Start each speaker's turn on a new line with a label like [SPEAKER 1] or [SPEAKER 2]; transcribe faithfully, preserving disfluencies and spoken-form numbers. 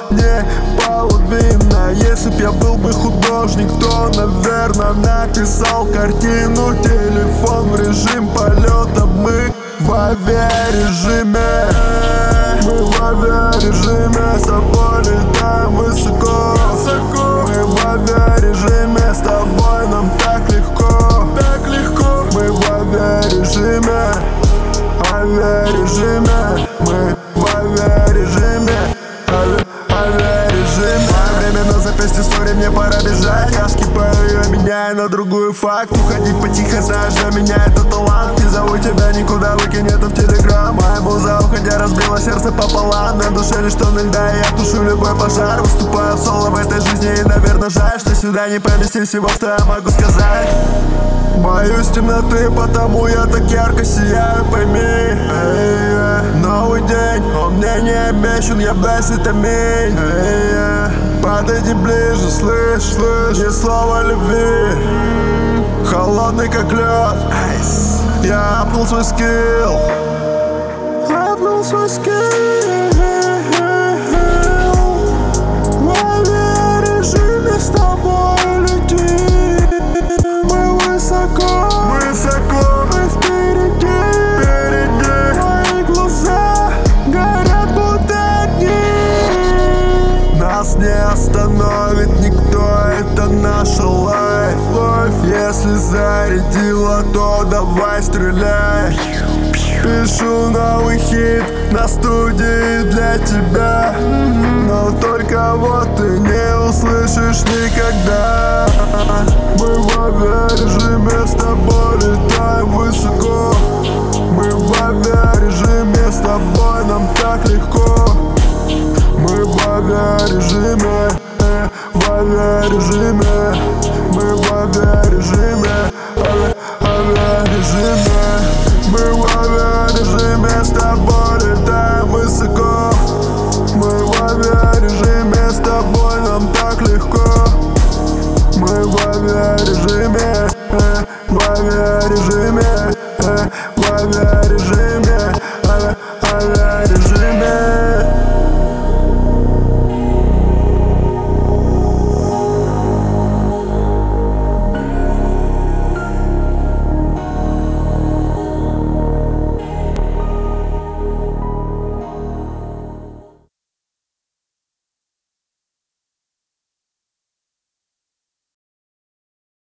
[SPEAKER 1] не половина. Если б я был бы художник, то, наверное, написал картину. Телефон в режим полета, мы в авиарежиме. Мы в авиарежиме, с тобой летаем высоко. Мы в авиарежиме, с тобой нам так легко. Так легко. Мы в авиарежиме, авиарежиме. Мы в авиарежиме, ави, авиарежиме. Время на запястье, сори, мне пора бежать. Я скипаю, я меняю на другую факт. Уходить потихо, знаешь, для меня это талант. Не зову тебя никуда, выкинь это в телеграм. Моя муза, уходя, разбила сердце пополам. На душе лишь тонны льда, и я тушу любой пожар. Выступаю в соло в этой жизни, и, наверное, жаль, что сюда не поместил всего, что я могу сказать. Боюсь темноты, потому я так ярко сияю, пойми. Эй, новый день, он мне не обещан, я без витамин. Эй, подойди ближе, слышь, слышь, ни слова любви. Холодный как лед, я апнул свой скилл. Апнул свой скилл. В авиарежиме с тобой летим. Мы высоко, высоко, мы впереди, впереди. Твои глаза горят будто огни. Нас не остановит никто, это наша лайф. Если зарядила, то давай стреляй. Пишу новый хит на студии для тебя, но только вот ты не услышишь никогда. Мы в авиарежиме, с тобой летаем высоко. Мы в авиарежиме, с тобой нам так легко. Мы в авиарежиме, в авиарежиме. Мы в авиарежиме, ави, авиарежиме. Мы в авиарежиме, с тобой